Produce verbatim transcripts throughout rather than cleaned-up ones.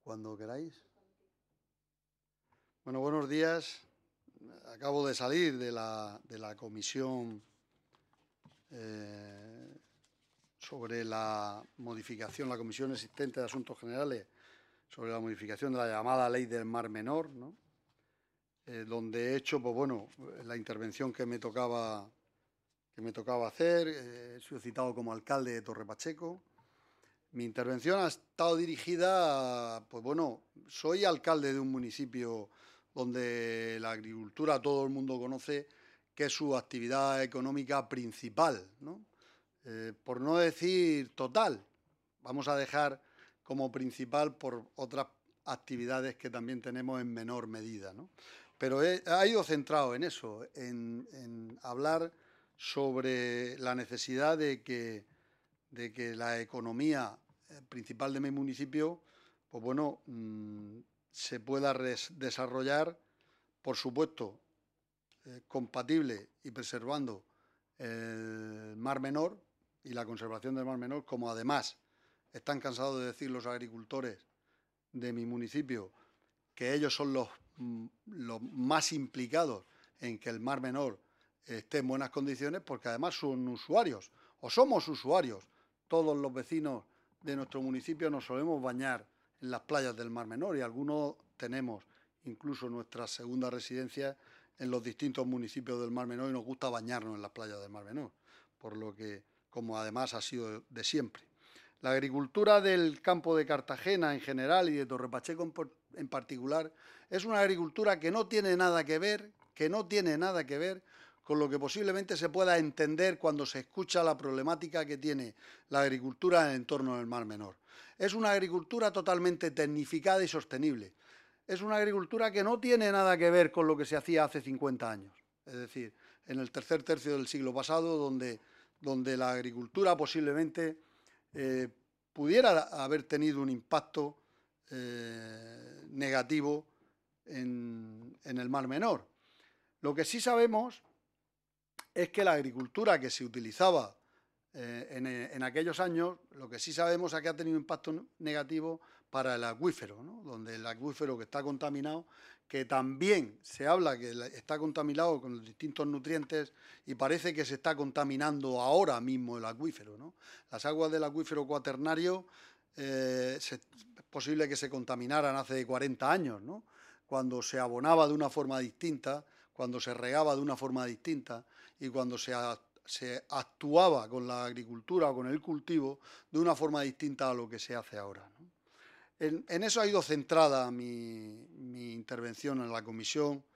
Cuando queráis. Bueno, buenos días. Acabo de salir de la, de la comisión eh, sobre la modificación, la comisión existente de Asuntos Generales, sobre la modificación de la llamada Ley del Mar Menor, ¿no? Eh, donde he hecho, pues bueno, la intervención que me tocaba, que me tocaba hacer. Eh, he sido citado como alcalde de Torre Pacheco. Mi intervención ha estado dirigida a, pues bueno, soy alcalde de un municipio donde la agricultura todo el mundo conoce que es su actividad económica principal, ¿no? Eh, por no decir total, vamos a dejar como principal por otras actividades que también tenemos en menor medida, ¿no? Pero he, ha ido centrado en eso, en, en hablar sobre la necesidad de que, de que la economía principal de mi municipio, pues bueno, mmm, se pueda desarrollar, por supuesto, eh, compatible y preservando el Mar Menor y la conservación del Mar Menor, como además están cansados de decir los agricultores de mi municipio que ellos son los, los más implicados en que el Mar Menor esté en buenas condiciones, porque además son usuarios, o somos usuarios, todos los vecinos de nuestro municipio nos solemos bañar en las playas del Mar Menor y algunos tenemos incluso nuestra segunda residencia en los distintos municipios del Mar Menor y nos gusta bañarnos en las playas del Mar Menor, por lo que, como además ha sido de siempre. La agricultura del campo de Cartagena en general y de Torre Pacheco en particular es una agricultura que no tiene nada que ver, que no tiene nada que ver con lo que posiblemente se pueda entender cuando se escucha la problemática que tiene la agricultura en el entorno del Mar Menor. Es una agricultura totalmente tecnificada y sostenible. Es una agricultura que no tiene nada que ver con lo que se hacía hace cincuenta años. Es decir, en el tercer tercio del siglo pasado, donde, donde la agricultura posiblemente eh, pudiera haber tenido un impacto eh, negativo en, en el Mar Menor. Lo que sí sabemos es que la agricultura que se utilizaba eh, en, en aquellos años, lo que sí sabemos es que ha tenido un impacto negativo para el acuífero, ¿no? Donde el acuífero que está contaminado, que también se habla que está contaminado con los distintos nutrientes y parece que se está contaminando ahora mismo el acuífero, ¿no? Las aguas del acuífero cuaternario eh, se, es posible que se contaminaran hace cuarenta años, ¿no? Cuando se abonaba de una forma distinta, cuando se regaba de una forma distinta y cuando se, se actuaba con la agricultura o con el cultivo de una forma distinta a lo que se hace ahora, ¿no? En, en eso ha ido centrada mi, mi intervención en la comisión,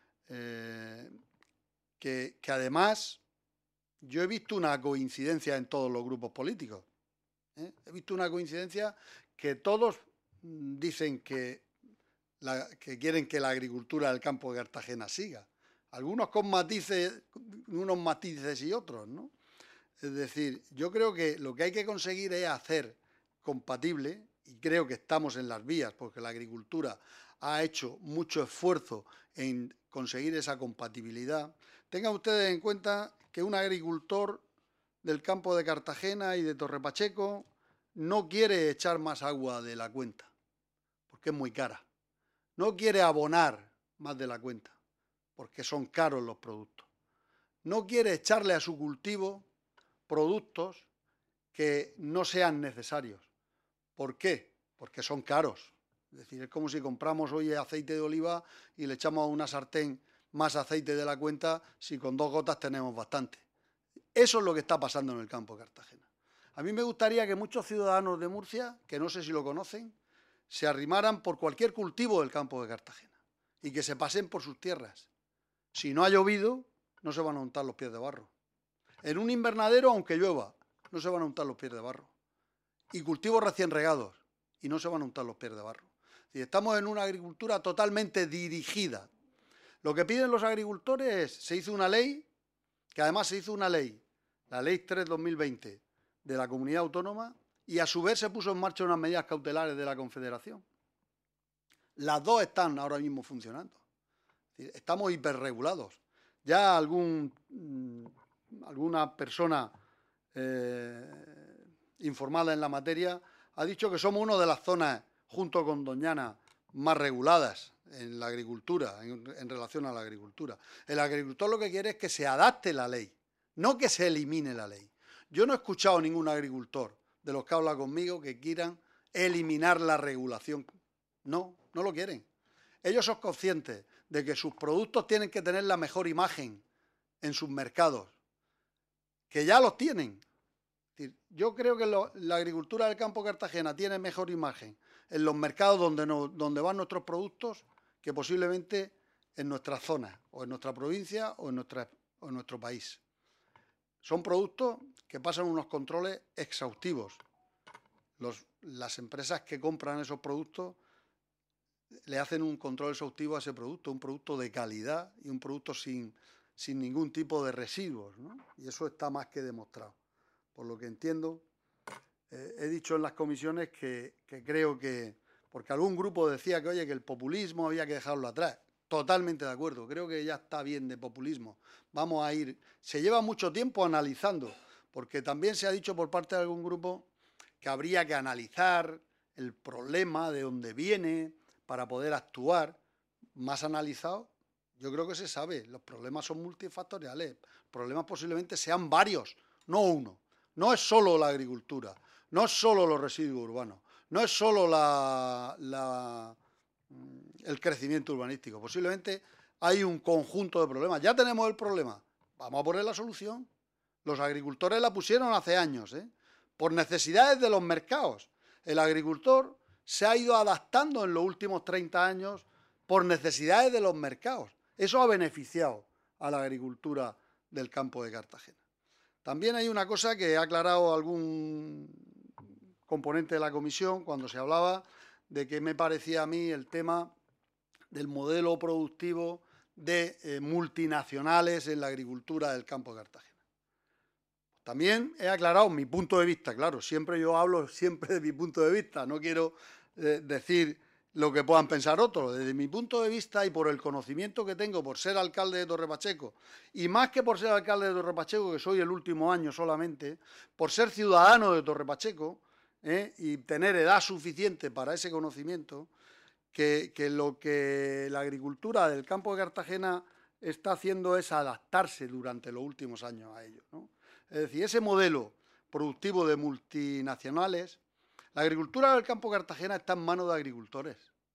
eh, que, que además yo he visto una coincidencia en todos los grupos políticos. ¿eh? He visto una coincidencia que todos dicen que, la, que quieren que la agricultura del campo de Cartagena siga. Algunos con matices, unos matices y otros, ¿no? Es decir, yo creo que lo que hay que conseguir es hacer compatible, y creo que estamos en las vías, porque la agricultura ha hecho mucho esfuerzo en conseguir esa compatibilidad. Tengan ustedes en cuenta que un agricultor del campo de Cartagena y de Torre Pacheco no quiere echar más agua de la cuenta, porque es muy cara. No quiere abonar más de la cuenta, porque son caros los productos. No quiere echarle a su cultivo productos que no sean necesarios. ¿Por qué? Porque son caros. Es decir, es como si compramos hoy aceite de oliva y le echamos a una sartén más aceite de la cuenta si con dos gotas tenemos bastante. Eso es lo que está pasando en el campo de Cartagena. A mí me gustaría que muchos ciudadanos de Murcia, que no sé si lo conocen, se arrimaran por cualquier cultivo del campo de Cartagena y que se pasen por sus tierras. Si no ha llovido, no se van a untar los pies de barro. En un invernadero, aunque llueva, no se van a untar los pies de barro. Y cultivos recién regados, y no se van a untar los pies de barro. Es decir, estamos en una agricultura totalmente dirigida. Lo que piden los agricultores es, se hizo una ley, que además se hizo una ley, la ley tres barra dos mil veinte de la Comunidad Autónoma, y a su vez se puso en marcha unas medidas cautelares de la Confederación. Las dos están ahora mismo funcionando. Es decir, estamos hiperregulados. Ya algún, mmm, alguna persona eh, informada en la materia ha dicho que somos una de las zonas, junto con Doñana, más reguladas en la agricultura, en, en relación a la agricultura. El agricultor lo que quiere es que se adapte la ley, no que se elimine la ley. Yo no he escuchado a ningún agricultor de los que habla conmigo que quieran eliminar la regulación. No, no lo quieren. Ellos son conscientes de que sus productos tienen que tener la mejor imagen en sus mercados, que ya los tienen. Yo creo que lo, la agricultura del campo de Cartagena tiene mejor imagen en los mercados donde, no, donde van nuestros productos que posiblemente en nuestra zona, o en nuestra provincia, o en, nuestra, o en nuestro país. Son productos que pasan unos controles exhaustivos. Los, las empresas que compran esos productos le hacen un control exhaustivo a ese producto, un producto de calidad y un producto sin, sin ningún tipo de residuos, ¿no? Y eso está más que demostrado. Por lo que entiendo, eh, he dicho en las comisiones que, que creo que, porque algún grupo decía que, oye, que el populismo había que dejarlo atrás. Totalmente de acuerdo, creo que ya está bien de populismo. Vamos a ir, se lleva mucho tiempo analizando, porque también se ha dicho por parte de algún grupo que habría que analizar el problema, de dónde viene, para poder actuar. Más analizado, yo creo que se sabe, los problemas son multifactoriales, problemas posiblemente sean varios, no uno. No es solo la agricultura, no es solo los residuos urbanos, no es solo la, la, el crecimiento urbanístico. Posiblemente hay un conjunto de problemas. Ya tenemos el problema, vamos a poner la solución. Los agricultores la pusieron hace años, ¿eh? Por necesidades de los mercados. El agricultor se ha ido adaptando en los últimos treinta años por necesidades de los mercados. Eso ha beneficiado a la agricultura del campo de Cartagena. También hay una cosa que ha aclarado algún componente de la comisión cuando se hablaba de que me parecía a mí el tema del modelo productivo de eh, multinacionales en la agricultura del campo de Cartagena. También he aclarado mi punto de vista, claro, siempre yo hablo siempre de mi punto de vista, no quiero eh, decir lo que puedan pensar otros. Desde mi punto de vista y por el conocimiento que tengo por ser alcalde de Torre Pacheco, y más que por ser alcalde de Torre Pacheco, que soy el último año solamente, por ser ciudadano de Torre Pacheco ¿eh? y tener edad suficiente para ese conocimiento, que, que lo que la agricultura del campo de Cartagena está haciendo es adaptarse durante los últimos años a ello, ¿no? Es decir, ese modelo productivo de multinacionales, la agricultura del campo de Cartagena está en manos de agricultores.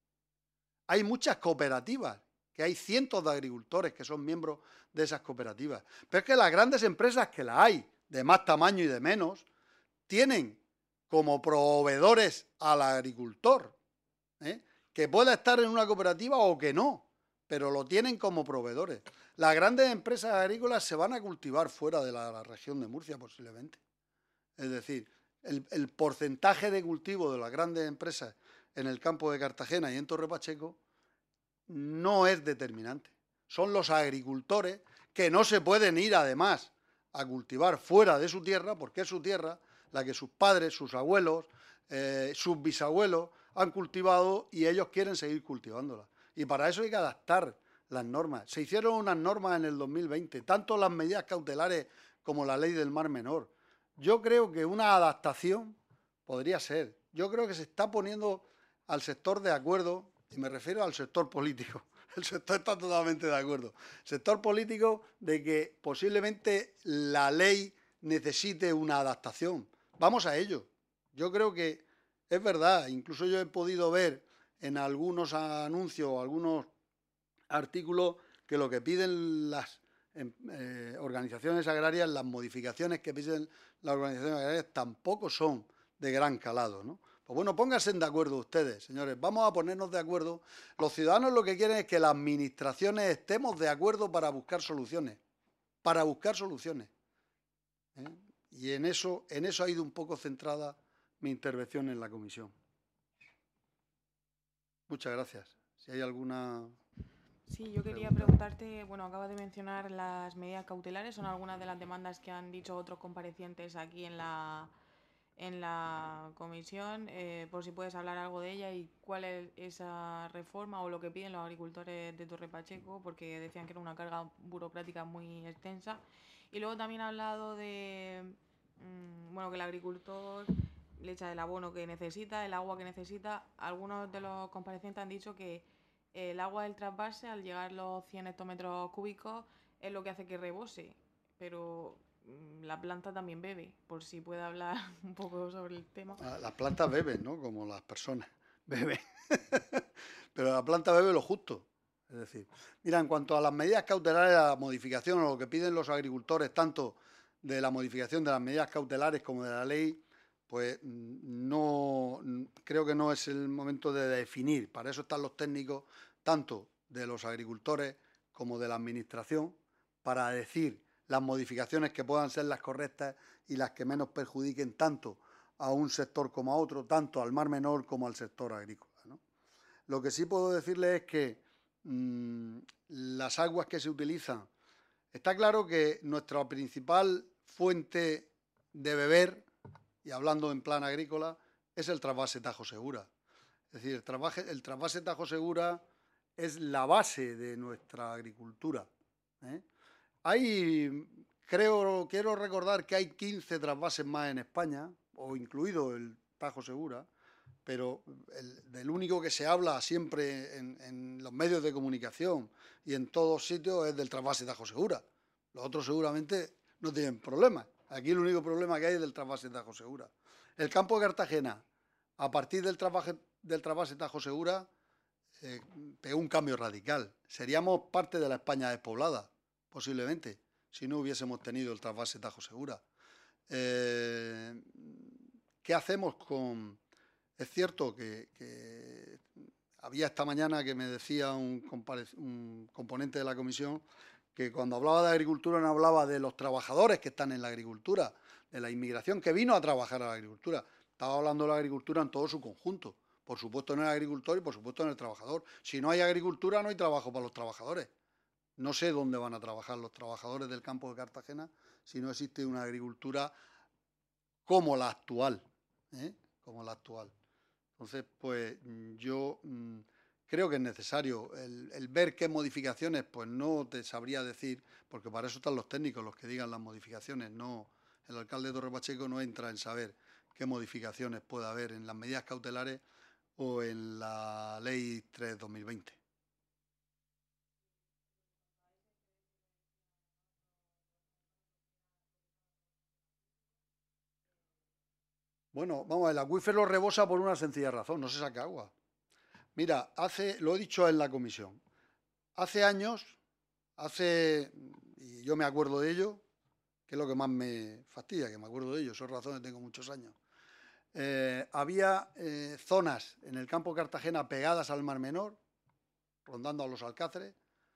Hay muchas cooperativas, que hay cientos de agricultores que son miembros de esas cooperativas. Pero es que las grandes empresas que las hay, de más tamaño y de menos, tienen como proveedores al agricultor, ¿eh? que pueda estar en una cooperativa o que no, pero lo tienen como proveedores. Las grandes empresas agrícolas se van a cultivar fuera de la, la región de Murcia posiblemente. Es decir, el, el porcentaje de cultivo de las grandes empresas en el campo de Cartagena y en Torre Pacheco no es determinante. Son los agricultores que no se pueden ir además a cultivar fuera de su tierra, porque es su tierra la que sus padres, sus abuelos, eh, sus bisabuelos han cultivado y ellos quieren seguir cultivándola. Y para eso hay que adaptar las normas. Se hicieron unas normas en el dos mil veinte, tanto las medidas cautelares como la ley del Mar Menor. Yo creo que una adaptación podría ser. Yo creo que se está poniendo al sector de acuerdo, y me refiero al sector político. El sector está totalmente de acuerdo. Sector político de que posiblemente la ley necesite una adaptación. Vamos a ello. Yo creo que es verdad. Incluso yo he podido ver en algunos anuncios o algunos artículos que lo que piden las eh, organizaciones agrarias, las modificaciones que piden las organizaciones agrarias tampoco son de gran calado, ¿no? Pues bueno, pónganse de acuerdo ustedes, señores. Vamos a ponernos de acuerdo. Los ciudadanos lo que quieren es que las administraciones estemos de acuerdo para buscar soluciones. Para buscar soluciones. ¿Eh? Y en eso, en eso ha ido un poco centrada mi intervención en la comisión. Muchas gracias. Si hay alguna... Sí, yo quería preguntarte, bueno, acabas de mencionar las medidas cautelares, son algunas de las demandas que han dicho otros comparecientes aquí en la, en la comisión, eh, por si puedes hablar algo de ella y cuál es esa reforma o lo que piden los agricultores de Torre Pacheco, porque decían que era una carga burocrática muy extensa. Y luego también ha hablado de, mmm, bueno, que el agricultor le echa el abono que necesita, el agua que necesita. Algunos de los comparecientes han dicho que el agua del trasvase, al llegar a los cien hectómetros cúbicos, es lo que hace que rebose, pero la planta también bebe, por si puede hablar un poco sobre el tema. Las plantas beben, ¿no? Como las personas beben. Pero la planta bebe lo justo. Es decir, mira, en cuanto a las medidas cautelares, a la modificación o lo que piden los agricultores, tanto de la modificación de las medidas cautelares como de la ley, pues no creo que no es el momento de definir. Para eso están los técnicos, tanto de los agricultores como de la administración, para decir las modificaciones que puedan ser las correctas y las que menos perjudiquen tanto a un sector como a otro, tanto al Mar Menor como al sector agrícola, ¿no? Lo que sí puedo decirles es que mmm, las aguas que se utilizan, está claro que nuestra principal fuente de beber, y hablando en plan agrícola, es el trasvase Tajo Segura. Es decir, el trasvase, el trasvase Tajo Segura es la base de nuestra agricultura, ¿eh? Hay, creo, quiero recordar que hay quince trasvases más en España, o incluido el Tajo Segura, pero el, del único que se habla siempre en, en los medios de comunicación y en todos sitios es del trasvase Tajo Segura. Los otros seguramente no tienen problemas. Aquí el único problema que hay es del trasvase Tajo Segura. El campo de Cartagena, a partir del trasvase, del trasvase Tajo Segura, eh, pegó un cambio radical. Seríamos parte de la España despoblada, posiblemente, si no hubiésemos tenido el trasvase Tajo Segura. Eh, ¿Qué hacemos con...? Es cierto que, que había esta mañana que me decía un, un componente de la comisión que cuando hablaba de agricultura no hablaba de los trabajadores que están en la agricultura, de la inmigración que vino a trabajar a la agricultura. Estaba hablando de la agricultura en todo su conjunto. Por supuesto en el agricultor y por supuesto en el trabajador. Si no hay agricultura no hay trabajo para los trabajadores. No sé dónde van a trabajar los trabajadores del campo de Cartagena si no existe una agricultura como la actual, ¿eh? Como la actual. Entonces, pues yo mmm, creo que es necesario el, el ver qué modificaciones, pues no te sabría decir, porque para eso están los técnicos, los que digan las modificaciones. No, el alcalde de Torre Pacheco no entra en saber qué modificaciones puede haber en las medidas cautelares o en la ley tres barra dos mil veinte. Bueno, vamos a ver, el acuífero rebosa por una sencilla razón, no se saca agua. Mira, hace, lo he dicho en la comisión, hace años, hace, y yo me acuerdo de ello, que es lo que más me fastidia, que me acuerdo de ello, son razones, tengo muchos años. Eh, había eh, zonas en el campo de Cartagena pegadas al Mar Menor, rondando a los Alcáceres,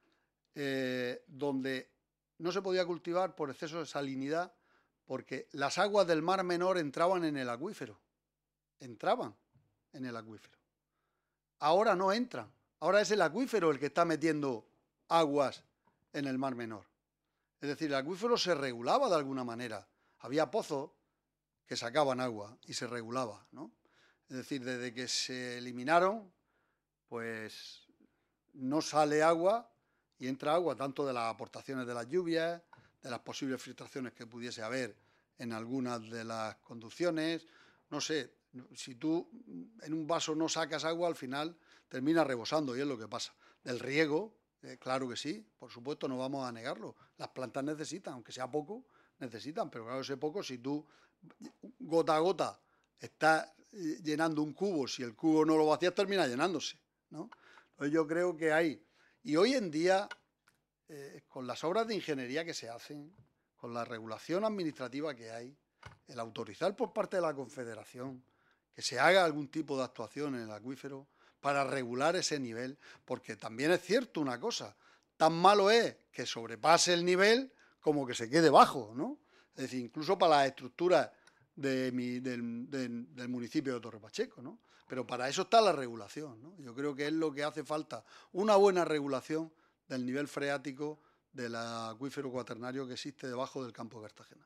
eh, donde no se podía cultivar por exceso de salinidad, porque las aguas del Mar Menor entraban en el acuífero, entraban en el acuífero. Ahora no entran, ahora es el acuífero el que está metiendo aguas en el Mar Menor. Es decir, el acuífero se regulaba de alguna manera, había pozos que sacaban agua y se regulaba, ¿no? Es decir, desde que se eliminaron, pues no sale agua y entra agua tanto de las aportaciones de las lluvias, de las posibles filtraciones que pudiese haber en algunas de las conducciones. No sé, si tú en un vaso no sacas agua, al final termina rebosando y es lo que pasa. Del riego, eh, claro que sí, por supuesto, no vamos a negarlo. Las plantas necesitan, aunque sea poco, necesitan, pero claro, ese poco, si tú gota a gota estás llenando un cubo, si el cubo no lo vacías, termina llenándose, ¿no? Entonces yo creo que hay, y hoy en día, eh, con las obras de ingeniería que se hacen, con la regulación administrativa que hay, el autorizar por parte de la Confederación que se haga algún tipo de actuación en el acuífero para regular ese nivel, porque también es cierto una cosa, tan malo es que sobrepase el nivel como que se quede bajo, ¿no? Es decir, incluso para las estructuras de mi, del, del, del municipio de Torre Pacheco, ¿no? Pero para eso está la regulación, ¿no? Yo creo que es lo que hace falta, una buena regulación del nivel freático del acuífero cuaternario que existe debajo del campo de Cartagena.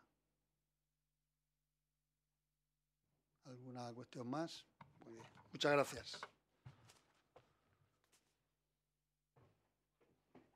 ¿Alguna cuestión más? Muy bien. Muchas gracias.